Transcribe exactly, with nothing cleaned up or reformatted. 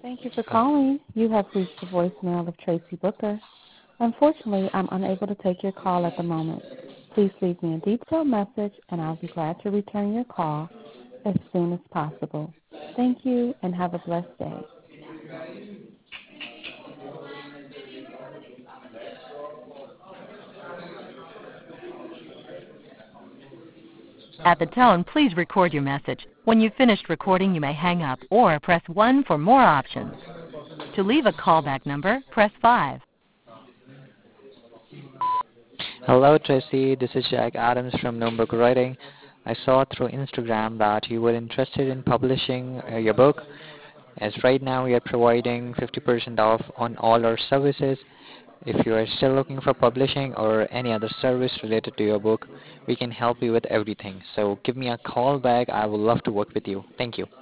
Thank you for Uh, calling. You have reached the voicemail of Tracy Booker. Unfortunately, I'm unable to take your call at the moment. Please leave me a detailed message, and I'll be glad to return your call as soon as possible. Thank you, and have a blessed day. At the tone, please record your message. When you've finished recording, you may hang up or press one for more options. To leave a callback number, press five. Hello, Tracy. This is Jack Adams from Nuremberg Writing. I saw through Instagram that you were interested in publishing uh, your book. As right now we are providing fifty percent off on all our services. If you are still looking for publishing or any other service related to your book, we can help you with everything. So give me a call back. I would love to work with you. Thank you.